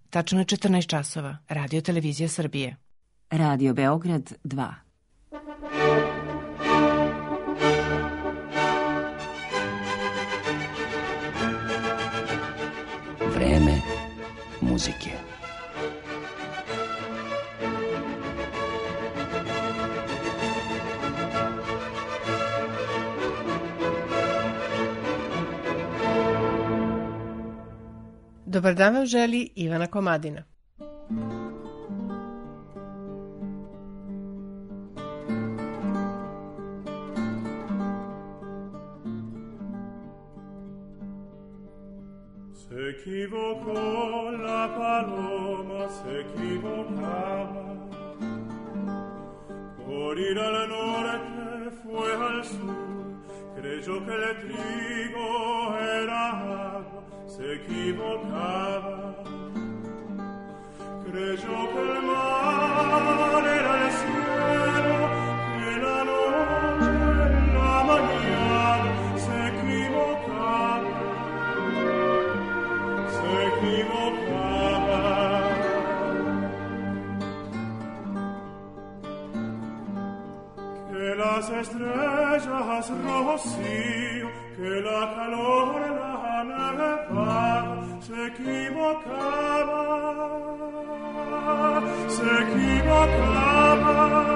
Tačno je 14 časova. Radio Televizija Srbije. Radio Beograd 2. Vreme muzike. Dobar dan vam želi Ivana Komadina. Se equivocó la paloma, se equivocaba. Por ir al norte fue al sur, creyó que el trigo era agua, se equivocaba. Creyó que el mar era el cielo, que la noche la mañana, se equivocaba. Se equivocaba. Que las estrellas rocío, que la calor la nevaba, se equivocaba, se equivocaba.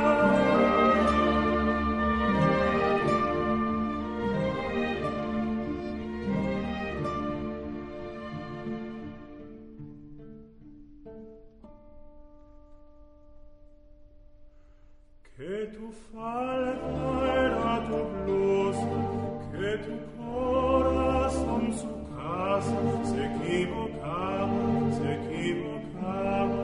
Que tu falda era tu blusa, que tu corazón su casa, se equivocaba, se equivocaba.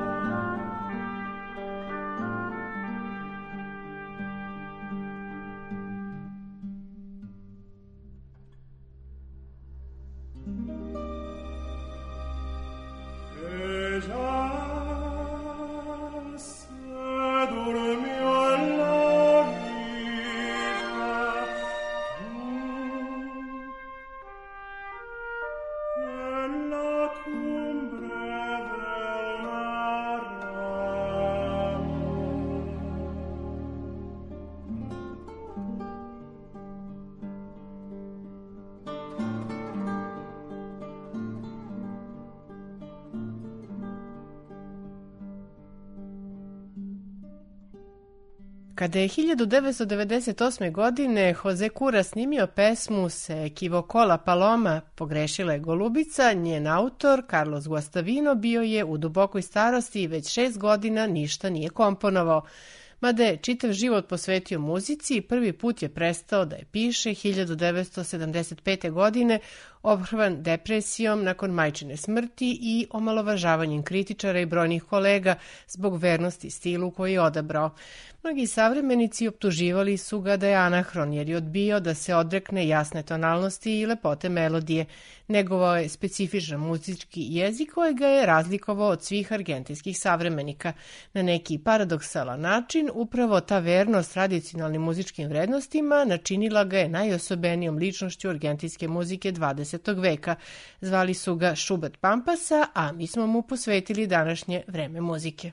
Ella Kada je 1998. godine Jose Cura snimio pesmu Se equivocó la paloma, pogrešila je golubica, njen autor Carlos Guastavino bio je u dubokoj starosti i već 6 godina ništa nije komponovao. Mada je čitav život posvetio muzici, prvi put je prestao da je piše 1975. godine, ophrvan depresijom nakon majčine smrti i omalovažavanjem kritičara i brojnih kolega zbog vernosti stilu koji je odabrao. Mnogi savremenici optuživali su ga da je anahron jer je odbio da se odrekne jasne tonalnosti i lepote melodije. Negovao je specifičan muzički jezik koji ga je razlikovao od svih argentinskih savremenika. Na neki paradoksalan način, upravo ta vernost tradicionalnim muzičkim vrednostima načinila ga je najosobenijom ličnošću argentinske muzike 20. veka. Zvali su ga Šubat Pampasa, a mi smo mu posvetili današnje vreme muzike.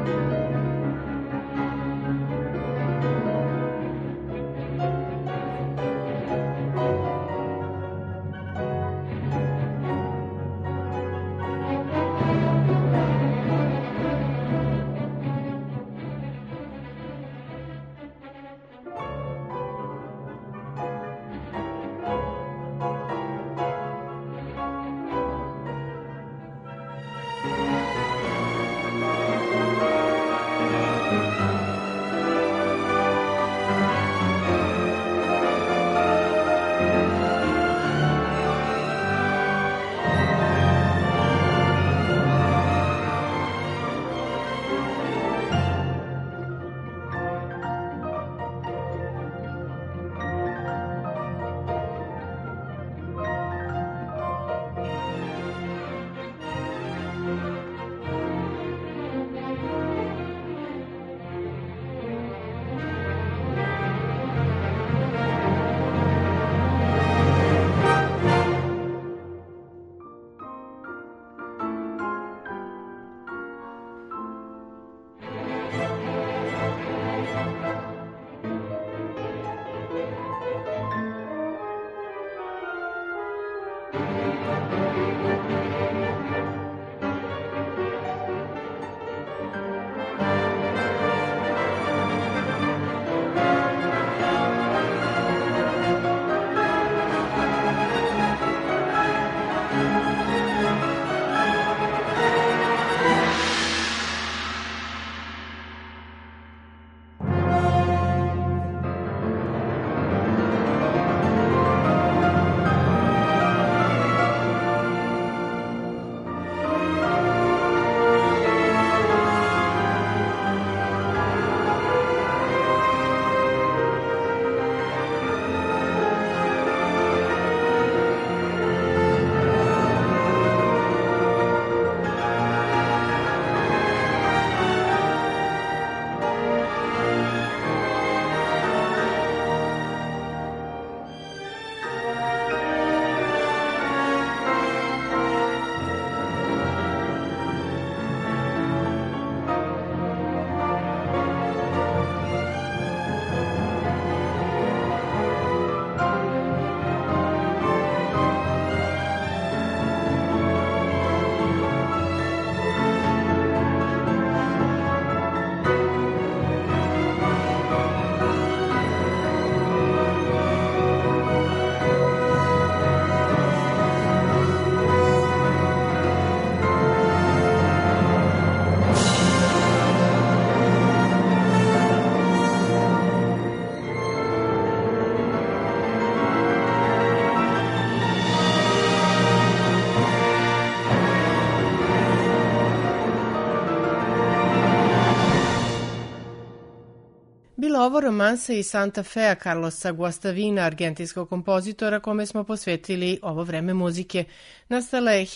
Bila ovo romansa iz Santa Fea Carlosa Guastavina, argentinskog kompozitora kome smo posvetili ovo vreme muzike. Nastala je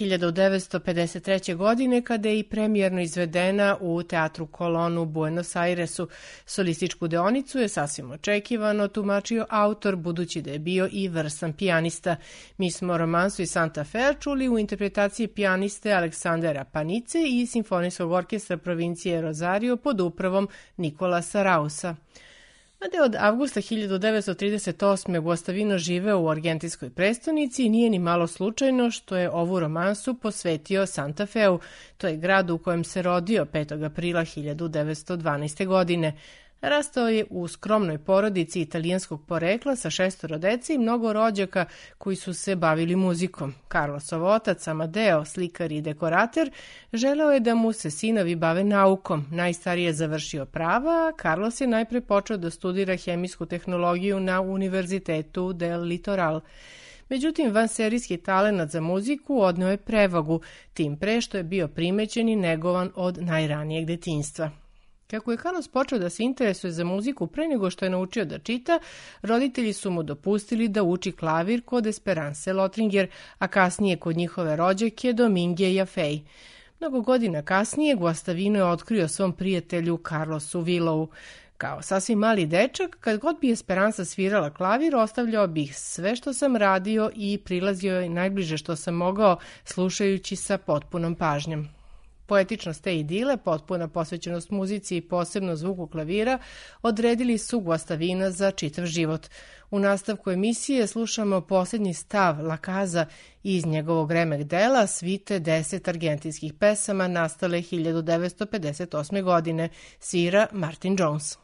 1953. godine kada je i premijerno izvedena u Teatru Colón u Buenos Airesu. Solističku deonicu je sasvim očekivano tumačio autor, budući da je bio i vrstan pijanista. Mi smo romansu iz Santa Fea čuli u interpretaciji pijaniste Aleksandera Panice i Simfonijskog orkestra provincije Rosario pod upravom Nikolasa Rausa. Mada je od avgusta 1938. Guastavino živeo u argentinskoj prestonici, nije ni malo slučajno što je ovu romansu posvetio Santa Feu. To je grad u kojem se rodio 5. aprila 1912. godine. Rastao je u skromnoj porodici italijanskog porekla sa 6 dece i mnogo rođaka koji su se bavili muzikom. Carlosov otac, Amadeo, slikar i dekorater, želeo je da mu se sinovi bave naukom. Najstariji je završio prava, a Carlos je najpre počeo da studira hemijsku tehnologiju na Univerzitetu del Litoral. Međutim, vanserijski talenat za muziku odneo je prevagu, tim pre što je bio primećen i negovan od najranijeg detinjstva. Kako je Carlos počeo da se interesuje za muziku pre nego što je naučio da čita, roditelji su mu dopustili da uči klavir kod Esperance Lotringer, a kasnije kod njihove rođake Domingue Jafej. Mnogo godina kasnije Guastavino je otkrio svom prijatelju Carlosu Willowu. Kao sasvim mali dečak, kad god bi Esperanza svirala klavir, ostavljao bih sve što sam radio i prilazio je najbliže što sam mogao, slušajući sa potpunom pažnjom. Poetičnost te idile, potpuna posvećenost muzici i posebno zvuku klavira odredili su Guastavina za čitav život. U nastavku emisije slušamo posljednji stav La Casa iz njegovog remek dela svite 10 argentinskih pesama nastale 1958. godine. Svira Martin Jones.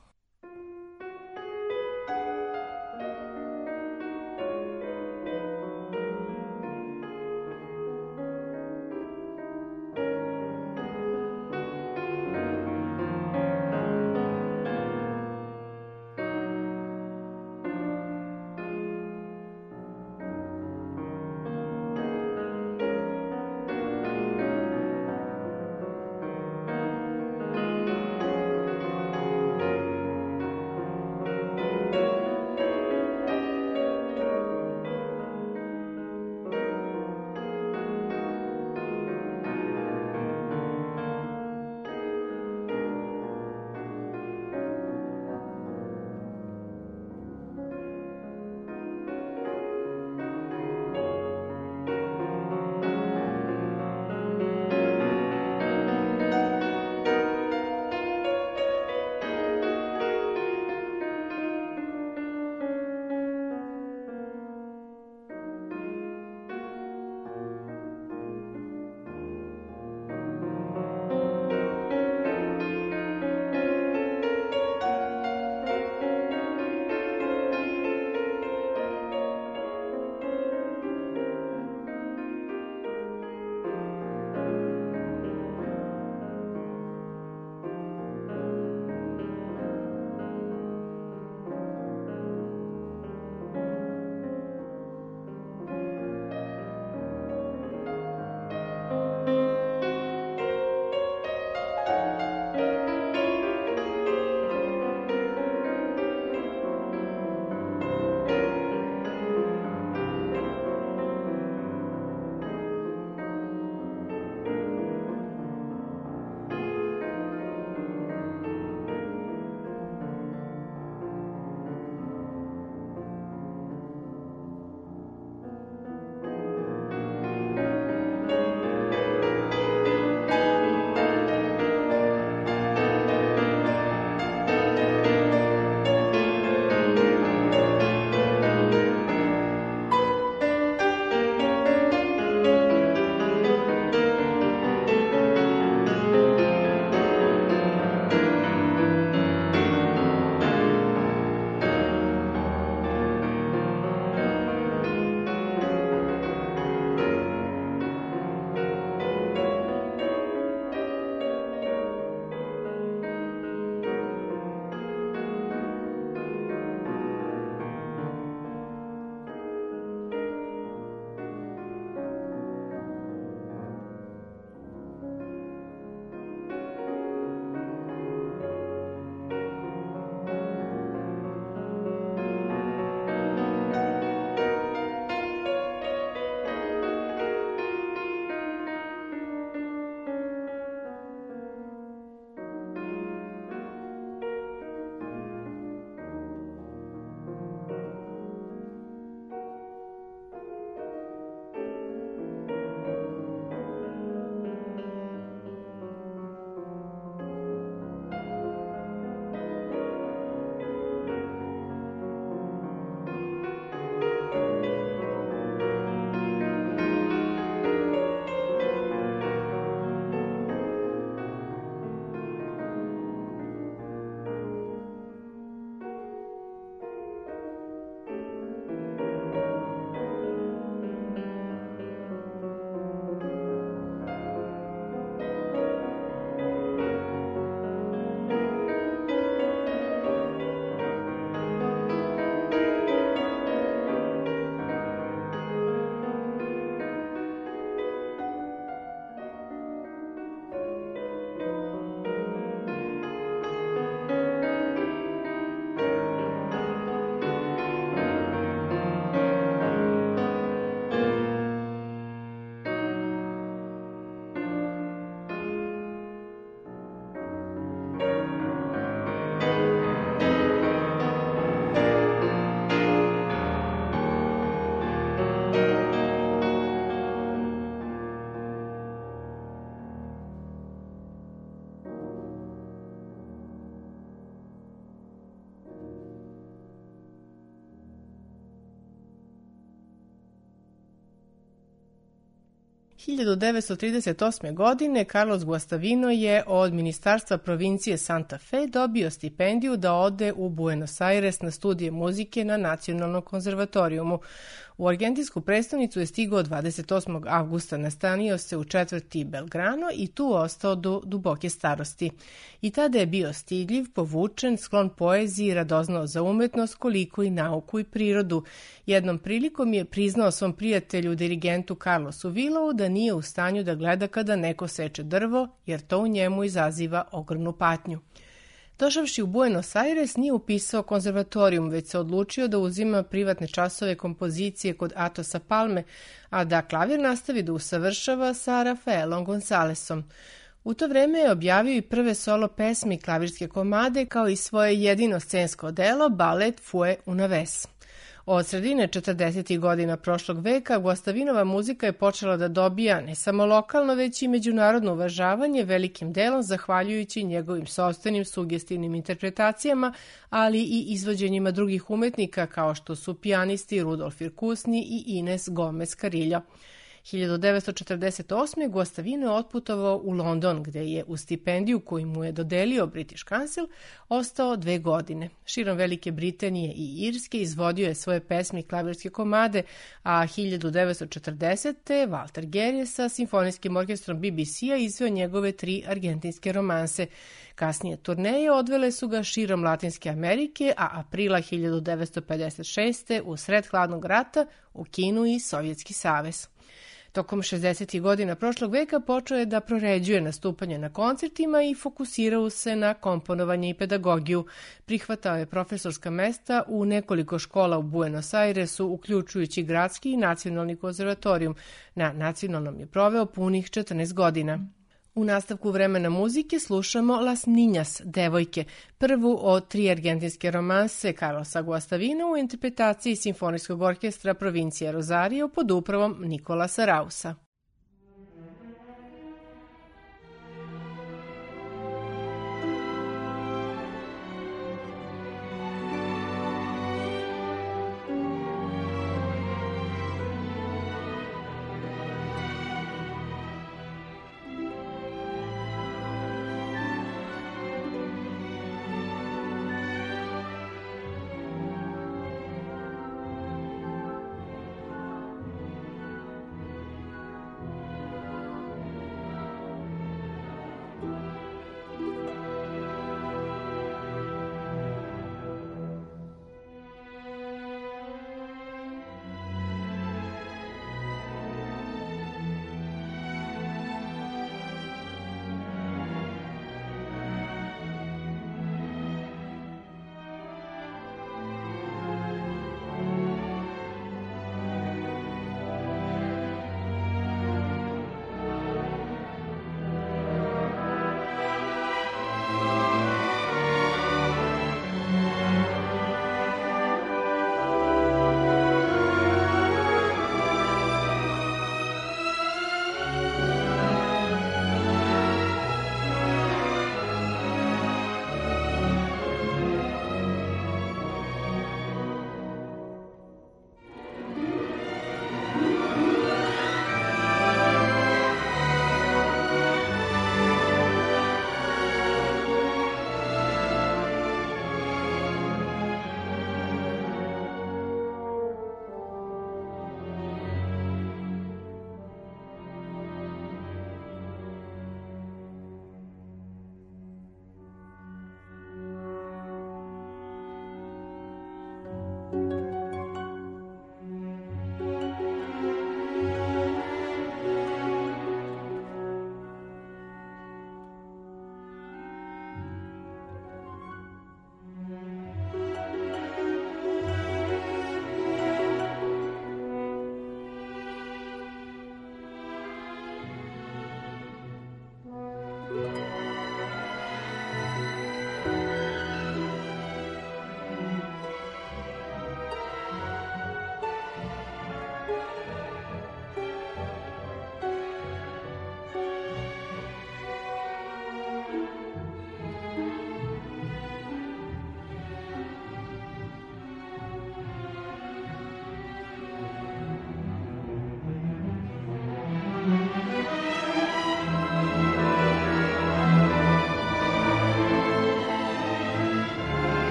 1938. godine Carlos Guastavino je od ministarstva provincije Santa Fe dobio stipendiju da ode u Buenos Aires na studije muzike na Nacionalnom konzervatorijumu. U argentinsku prestonicu je stigao 28. avgusta, nastanio se u četvrti Belgrano i tu ostao do duboke starosti. I tada je bio stidljiv, povučen, sklon poeziji, radoznao za umetnost, koliko i nauku i prirodu. Jednom prilikom je priznao svom prijatelju, dirigentu Carlosu Villau, da nije u stanju da gleda kada neko seče drvo, jer to u njemu izaziva ogromnu patnju. Došavši u Buenos Aires nije upisao konzervatorijum, već se odlučio da uzima privatne časove kompozicije kod Atosa Palme, a da klavir nastavi da usavršava sa Rafaelom Gonzalesom. U to vreme je objavio i prve solo pesme i klavirske komade, kao i svoje jedino scensko delo, balet Fue una vez. Od sredine 40. godina prošlog veka Guastavinova muzika je počela da dobija ne samo lokalno, već i međunarodno uvažavanje, velikim delom zahvaljujući njegovim sopstvenim sugestivnim interpretacijama, ali i izvođenjima drugih umetnika kao što su pijanisti Rudolf Irkusni i Ines Gomez Carillo. 1948. Guastavino je otputovao u London, gde je u stipendiju koju mu je dodelio British Council ostao 2 godine. Širom Velike Britanije i Irske izvodio je svoje pesme i klavirske komade, a 1940. Walter Gerje sa simfonijskim orkestrom BBC-a izveo njegove 3 argentinske romanse. Kasnije turneje odvele su ga širom Latinske Amerike, a aprila 1956. u sred hladnog rata u Kinu i Sovjetski savez. Tokom 60. godina prošlog veka počeo je da proređuje nastupanje na koncertima i fokusirao se na komponovanje i pedagogiju. Prihvatao je profesorska mesta u nekoliko škola u Buenos Airesu, uključujući gradski i nacionalni konzervatorijum. Na nacionalnom je proveo punih 14 godina. U nastavku vremena muzike slušamo Las Niñas, devojke, prvu od 3 argentinske romanse Carlosa Guastavina u interpretaciji Simfonijskog orkestra provincije Rosario pod upravom Nicolasa Rausa.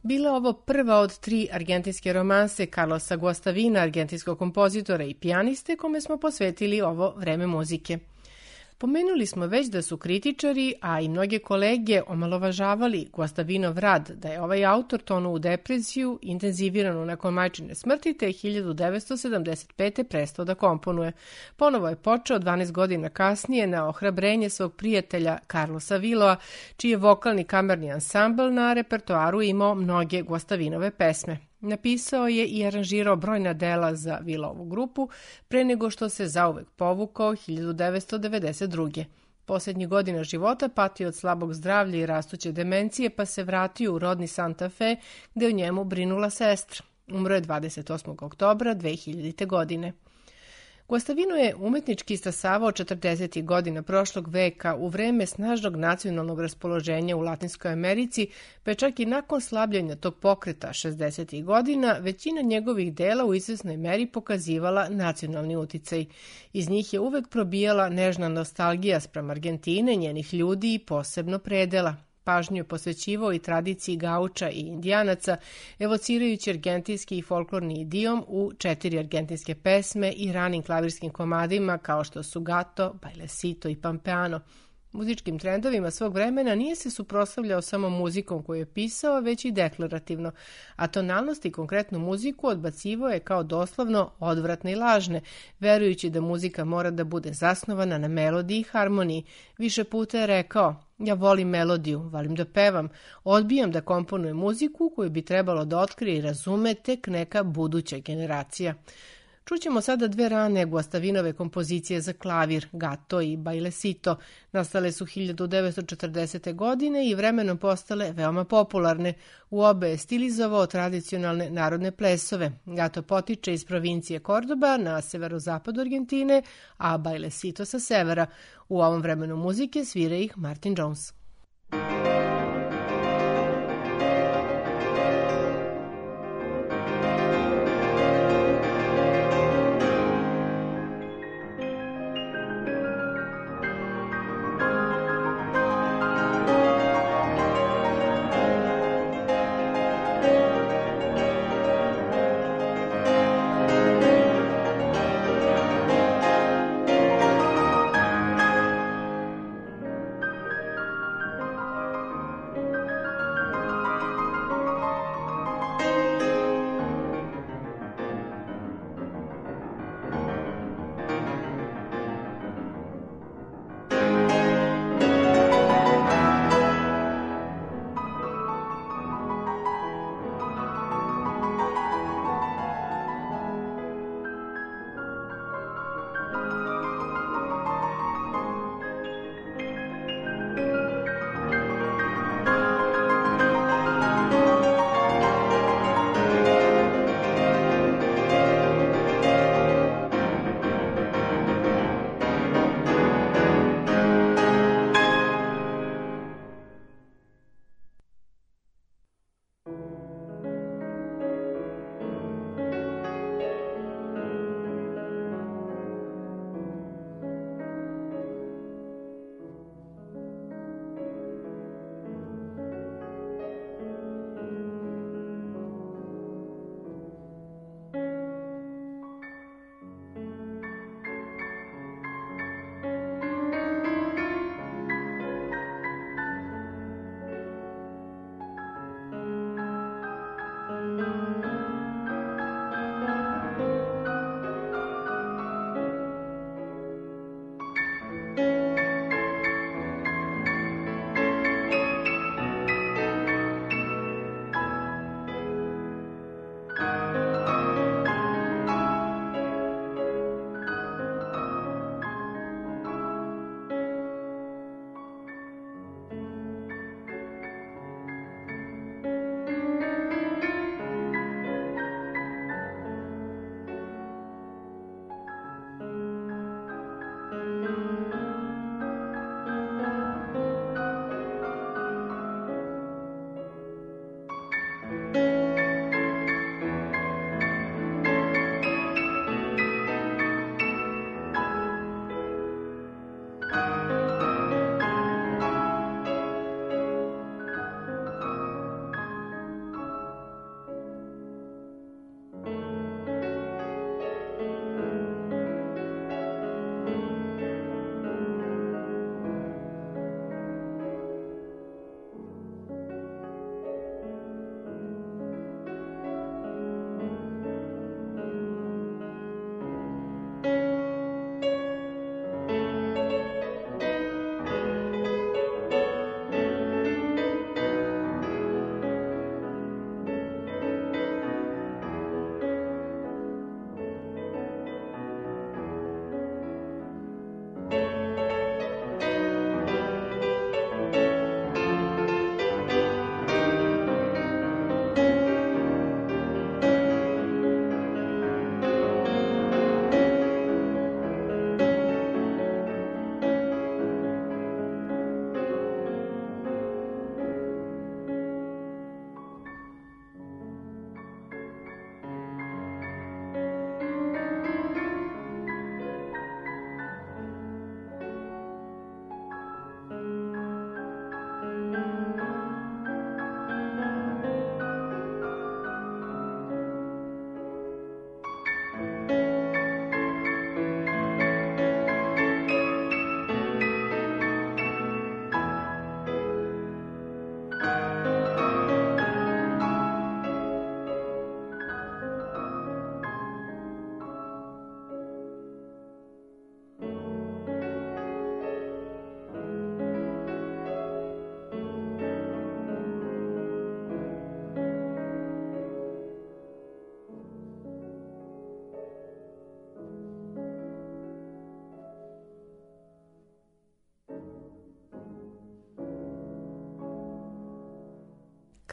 Bila ovo prva od 3 argentinske romanse Carlosa Guastavina, argentinskog kompozitora i pijaniste, kome smo posvetili ovo vreme muzike. Pomenuli smo već da su kritičari, a i mnoge kolege omalovažavali Guastavinov rad, da je ovaj autor tonuo u depresiju, intenziviranu nakon majčine smrti, te 1975. prestao da komponuje. Ponovo je počeo 12 godina kasnije na ohrabrenje svog prijatelja Carlosa Viloa, čiji je vokalni kamerni ansambl na repertoaru imao mnoge Guastavinove pesme. Napisao je i aranžirao brojna dela za Vilovu grupu pre nego što se zauvek povukao 1992. Posljednjih godina života patio od slabog zdravlja i rastuće demencije, pa se vratio u rodni Santa Fe, gde o njemu brinula sestra. Umro je 28. oktobra 2000. godine. Guastavino je umetnički istasavao 40. godina prošlog veka u vreme snažnog nacionalnog raspoloženja u Latinskoj Americi, pa čak i nakon slabljenja tog pokreta 60. godina, većina njegovih dela u izvesnoj meri pokazivala nacionalni uticaj. Iz njih je uvek probijala nežna nostalgija spram Argentine, njenih ljudi i posebno predela. Pažnju je posvećivao i tradiciji gauča i indijanaca, evocirajući argentinski i folklorni idiom u 4 argentinske pesme i ranim klavirskim komadima kao što su Gato, Bailecito i Pampeano. Muzičkim trendovima svog vremena nije se suprotstavljao samo muzikom koju je pisao, već i deklarativno, a tonalnost i konkretnu muziku odbacivao je kao doslovno odvratne i lažne, verujući da muzika mora da bude zasnovana na melodiji i harmoniji. Više puta je rekao: ja volim melodiju, volim da pevam, odbijam da komponujem muziku koju bi trebalo da otkrije i razume tek neka buduća generacija. Čućemo sada 2 rane Guastavinove kompozicije za klavir, Gato i Bailecito. Nastale su 1940. godine i vremenom postale veoma popularne. U obe je stilizovao tradicionalne narodne plesove. Gato potiče iz provincije Kordoba na severozapadu Argentine, a Bailecito sa severa. U ovom vremenu muzike svira ih Martin Jones.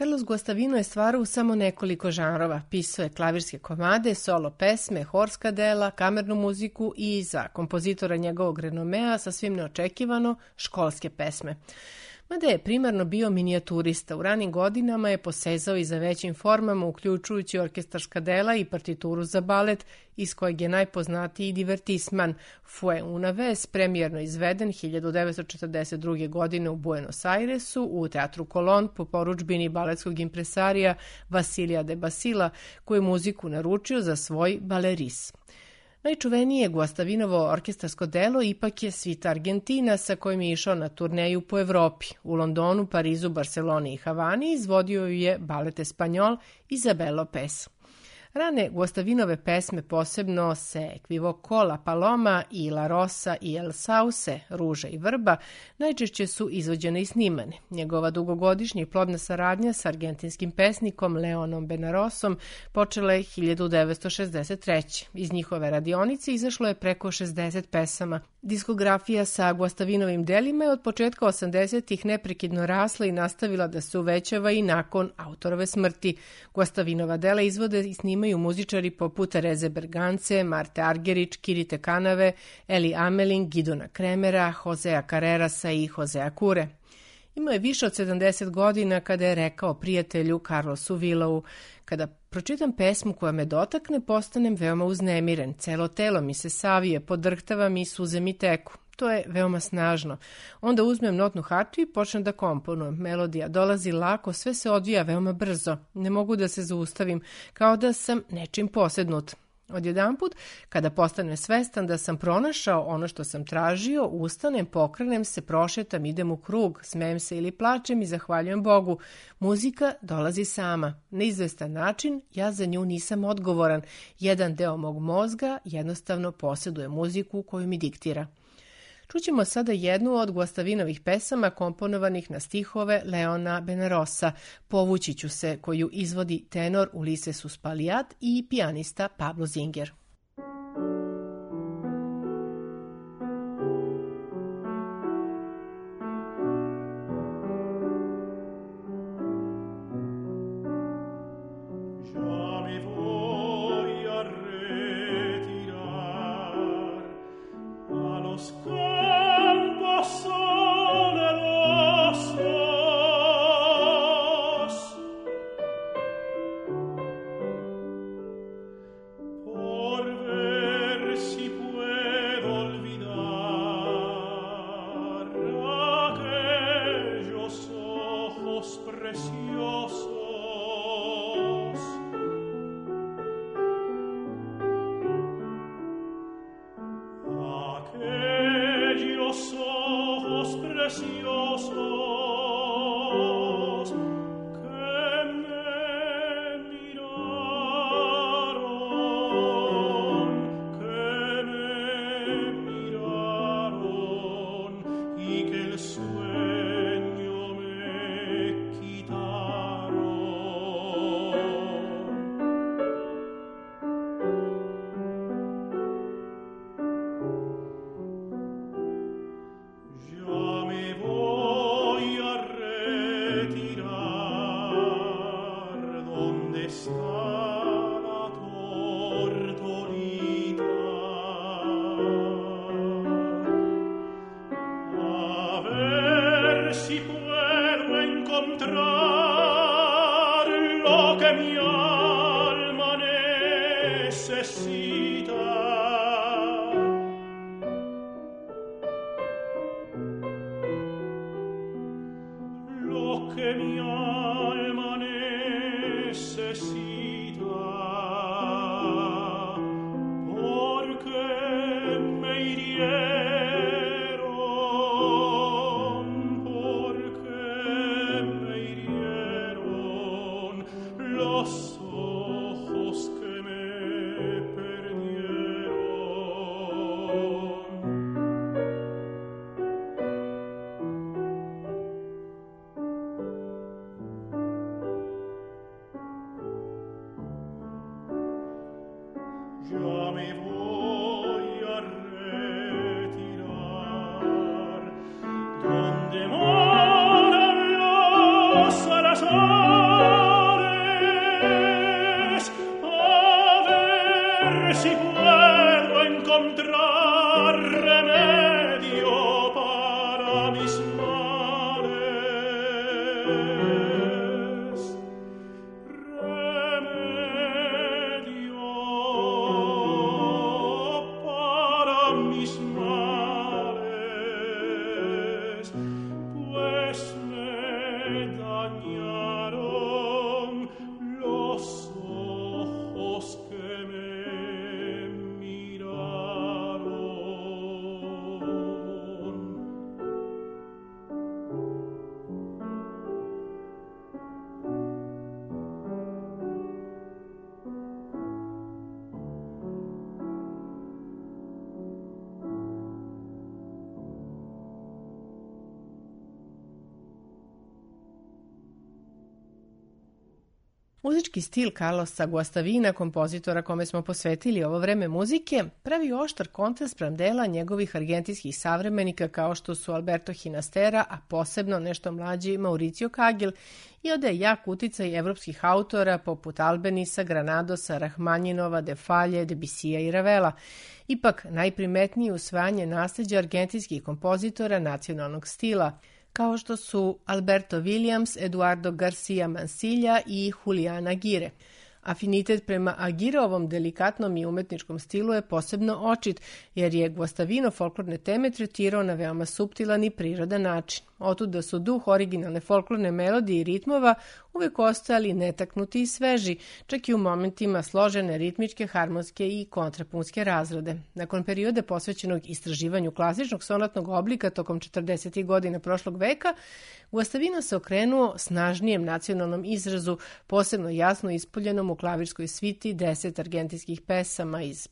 Carlos Guastavino je stvarao u samo nekoliko žanrova. Pisao je klavirske komade, solo pesme, horska dela, kamernu muziku i za kompozitora njegovog renomea sasvim neočekivano školske pesme. Mada je primarno bio minijaturista, u ranim godinama je posezao i za većim formama, uključujući orkestarska dela i partituru za balet, iz kojeg je najpoznatiji divertisman Fue una vez, premijerno izveden 1942. godine u Buenos Airesu u Teatru Colón po poručbini baletskog impresarija Vasilija de Basila, koji je muziku naručio za svoj Baleris. Najčuvenije Guastavinovo orkestarsko delo ipak je Svita Argentina, sa kojim je išao na turneju po Evropi. U Londonu, Parizu, Barceloni i Havani izvodio ju je Balet Espanjol Isabel Lopez. Rane Guastavinove pesme, posebno Se equivoco la paloma i La rosa i El sauce, Ruža i vrba, najčešće su izvođene i snimane. Njegova dugogodišnja i plodna saradnja sa argentinskim pesnikom Leonom Benarosom počela je 1963. Iz njihove radionice izašlo je preko 60 pesama. Diskografija sa Guastavinovim delima je od početka 80-ih neprekidno rasla i nastavila da se uvećava i nakon autorove smrti. Guastavinova dela izvode i snimaju muzičari poput Tereze Bergance, Marte Argerich, Kirite Kanave, Eli Amelin, Gidona Kremera, Josea Carrerasa i Josea Kure. Imao je više od 70 godina kada je rekao prijatelju Carlosu Villau: "Kada pročitam pesmu koja me dotakne, postanem veoma uznemiren. Celo telo mi se savije, podrhtavam i suze mi teku. To je veoma snažno. Onda uzmem notnu hartiju i počnem da komponujem. Melodija dolazi lako, sve se odvija veoma brzo. Ne mogu da se zaustavim, kao da sam nečim posednut. Odjedanput, kada postanem svestan da sam pronašao ono što sam tražio, ustanem, pokrenem se, prošetam, idem u krug, smejem se ili plačem i zahvaljujem Bogu. Muzika dolazi sama. Na izvestan način ja za nju nisam odgovoran. Jedan deo mog mozga jednostavno posjeduje muziku koju mi diktira." Čućemo sada jednu od Guastavinovih pesama komponovanih na stihove Leona Benarosa, Povući ću se, koju izvodi tenor Ulises Uspaliat i pijanista Pablo Zinger. Donde moran los a las encontrar remedio para mis males. Remedio para mis males, pues me dañaron los ojos que me miraron. Muzički stil Carlosa Guastavina, kompozitora kome smo posvetili ovo vreme muzike, pravi oštar kontrast spram dela njegovih argentinskih savremenika kao što su Alberto Ginastera, a posebno nešto mlađi Mauricio Kagel, i odaje jak uticaj evropskih autora poput Albenisa, Granadosa, Rahmanjinova, Defalje, Debisija i Ravela. Ipak najprimetnije usvajanje nasleđa argentinskih kompozitora nacionalnog stila, kao što su Alberto Williams, Eduardo Garcia Mansilla i Julián Aguirre. Afinitet prema Aguirreovom delikatnom i umetničkom stilu je posebno očit, jer je Guastavino folklorne teme tretirao na veoma suptilan i prirodan način. Otud da su duh originalne folklorne melodije i ritmova uvek ostajali netaknuti i sveži, čak i u momentima složene ritmičke, harmonske i kontrapunske razrade. Nakon perioda posvećenog istraživanju klasičnog sonatnog oblika tokom 40. godina prošlog veka, Guastavino se okrenuo snažnijem nacionalnom izrazu, posebno jasno ispoljenom u klavirskoj sviti 10 argentinskih pesama iz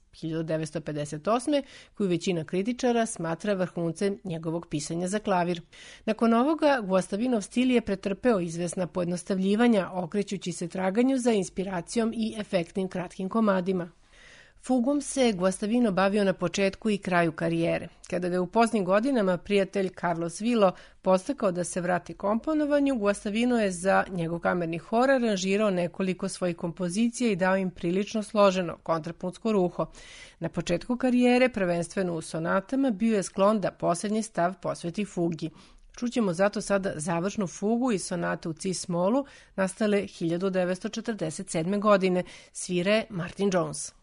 1958. koju većina kritičara smatra vrhuncem njegovog pisanja za klavir. Nakon ovoga, Guastavinov stil je pretrpeo izvesna pojednostavljivanja, okrećući se traganju za inspiracijom i efektnim kratkim komadima. Fugom se Guastavino bavio na početku i kraju karijere. Kada ga je u poznim godinama prijatelj Carlos Villo podstakao da se vrati komponovanju, Guastavino je za njegov kamerni hor aranžirao nekoliko svojih kompozicija i dao im prilično složeno kontrapunsko ruho. Na početku karijere, prvenstveno u sonatama, bio je sklon da posljednji stav posveti fugi. Čućemo zato sada završnu fugu iz sonate u cis-molu, nastale 1947. godine, svire Martin Jones.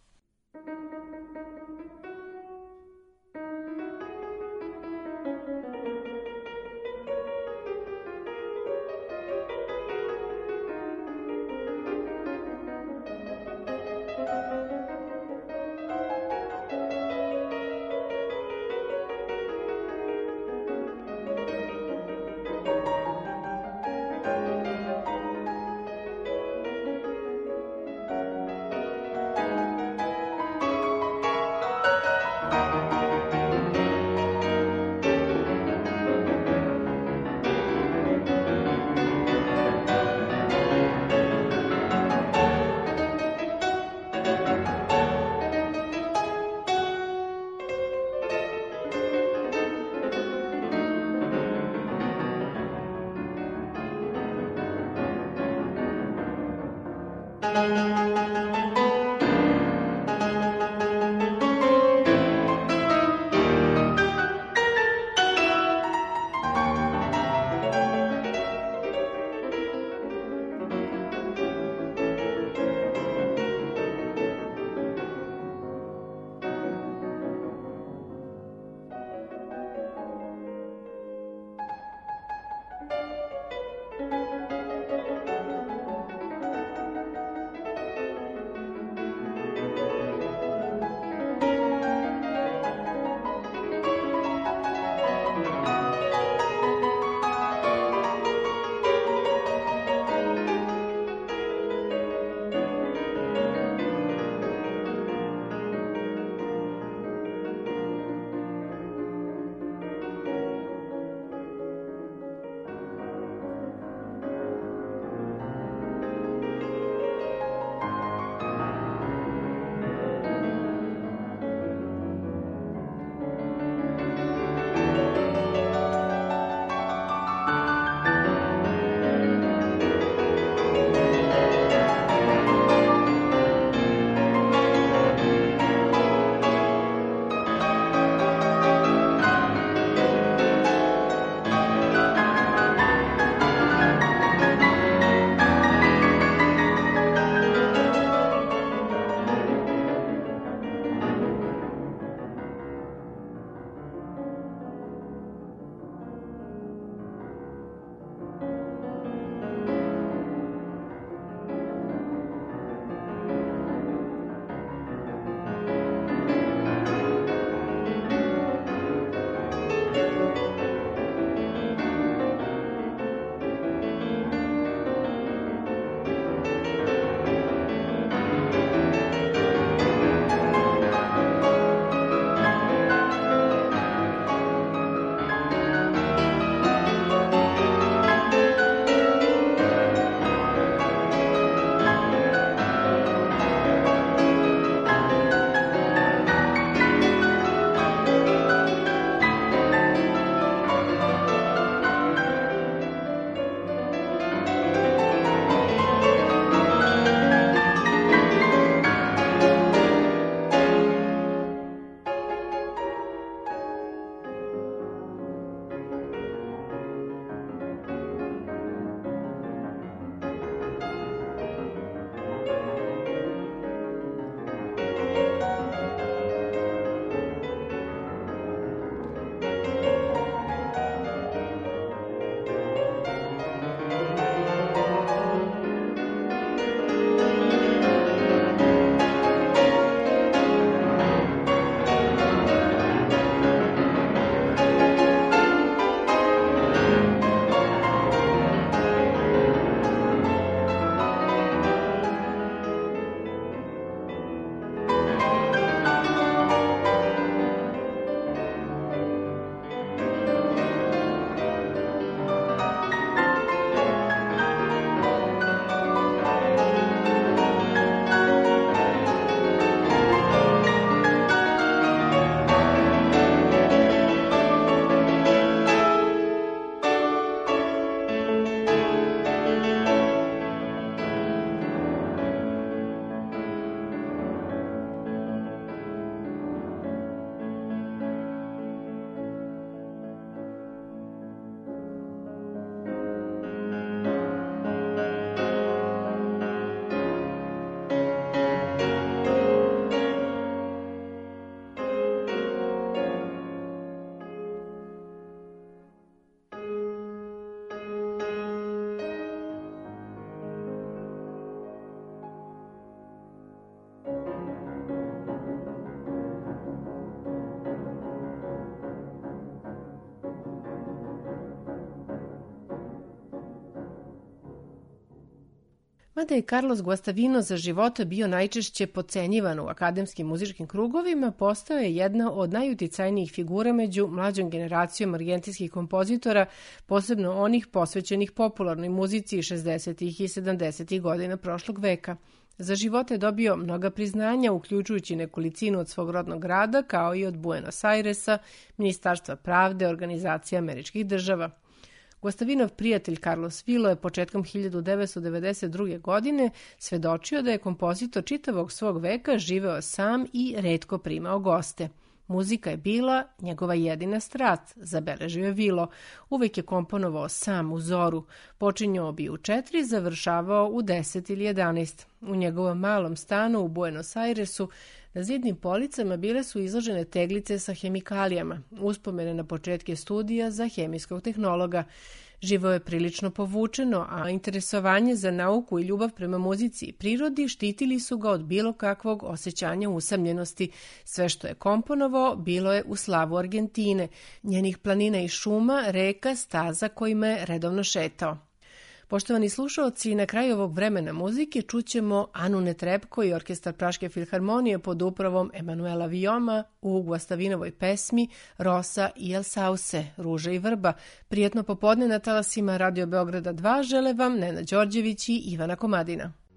Mada je Carlos Guastavino za života bio najčešće potcenjivan u akademskim muzičkim krugovima, postao je jedna od najuticajnijih figura među mlađom generacijom argentinskih kompozitora, posebno onih posvećenih popularnoj muzici 60. i 70. godina prošlog veka. Za života je dobio mnoga priznanja, uključujući nekolicinu od svog rodnog grada, kao i od Buenos Airesa, Ministarstva pravde, Organizacije američkih država. Guastavinov prijatelj Carlos Vilo je početkom 1992. godine svedočio da je kompozitor čitavog svog veka živeo sam i retko primao goste. Muzika je bila njegova jedina strast, zabeležio je Vilo. Uvek je komponovao sam u zoru. Počinjao bi u 4, završavao u 10 ili 11. U njegovom malom stanu u Buenos Airesu na zidnim policama bile su izložene teglice sa hemikalijama, uspomene na početke studija za hemijskog tehnologa. Živo je prilično povučeno, a interesovanje za nauku i ljubav prema muzici i prirodi štitili su ga od bilo kakvog osjećanja usamljenosti. Sve što je komponovao bilo je u slavu Argentine, njenih planina i šuma, reka, staza kojima je redovno šetao. Poštovani slušaoci, na kraju ovog vremena muzike čućemo Anu Netrebko i orkestar Praške filharmonije pod upravom Emanuela Vioma u Guastavinovoj pesmi Rosa i El Sauce, Ruža i vrba. Prijetno popodne na talasima Radio Beograda 2 žele vam Nena Đorđević i Ivana Komadina.